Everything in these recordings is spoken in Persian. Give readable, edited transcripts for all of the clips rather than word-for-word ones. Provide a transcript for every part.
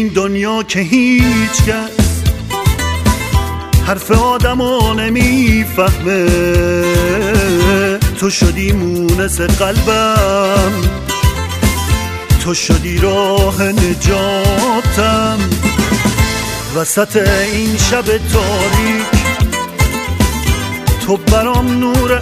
این دنیا که هیچ کس حرف آدمو نمیفهمه، تو شدی مونس قلبم، تو شدی راه نجاتم. وسط این شب تاریک تو برام نور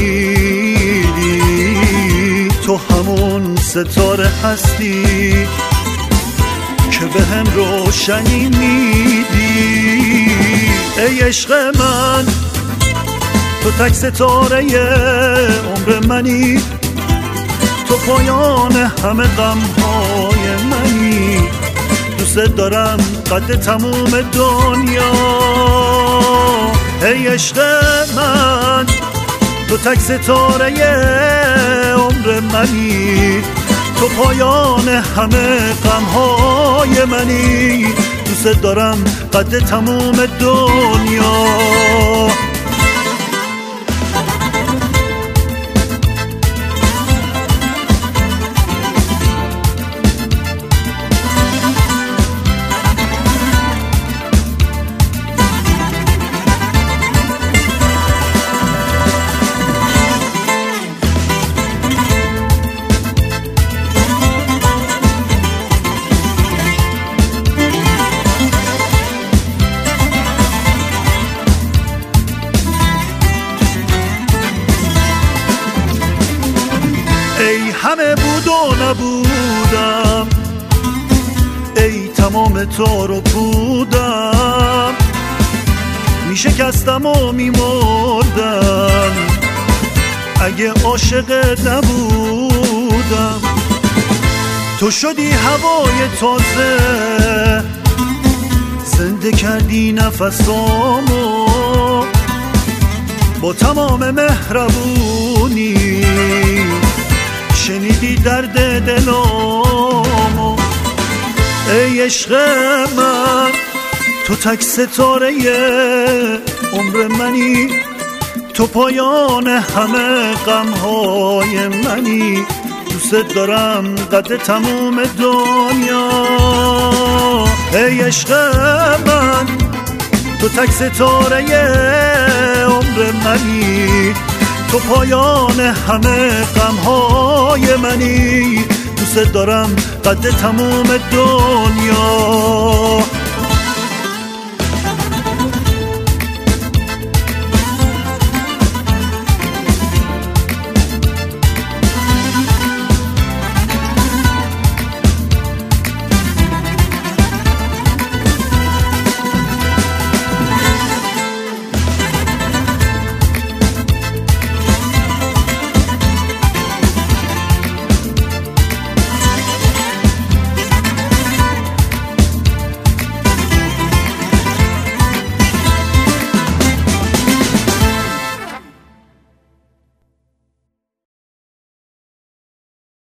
امیدی، تو همون ستاره هستی که به هم روشنی میدی. ای عشق من تو تک ستاره عمر منی، تو پایان همه غمهای منی. دوست دارم قد تموم دنیا. ای عشق من تو تک ستاره عمر منی، تو پایان همه غمهای منی. دوست دارم قد تموم دنیا. ای همه بود و نبودم، ای تمام تار و پودم، میشکستم و میمردم اگه عاشق نبودم. تو شدی هوای تازه، زنده کردی نفسامو با تمام مهربونی، شنیدی درد دلامو. ای عشق من تو تک ستاره عمر منی، تو پایان همه غمهای منی. دوست دارم قد تموم دنیا. ای عشق من تو تک ستاره عمر منی، تو پایان همه غمهای منی. دوست دارم قد تموم دنیا.